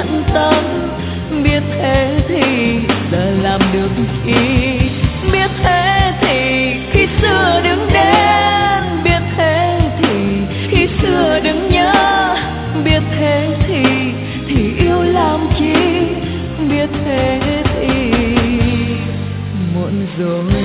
bận tâm. Biết thế thì giờ làm được gì? Biết thế thì khi xưa đừng đến. Biết thế thì khi xưa đừng nhớ. Biết thế thì yêu làm chi? Biết thế thì muộn rồi.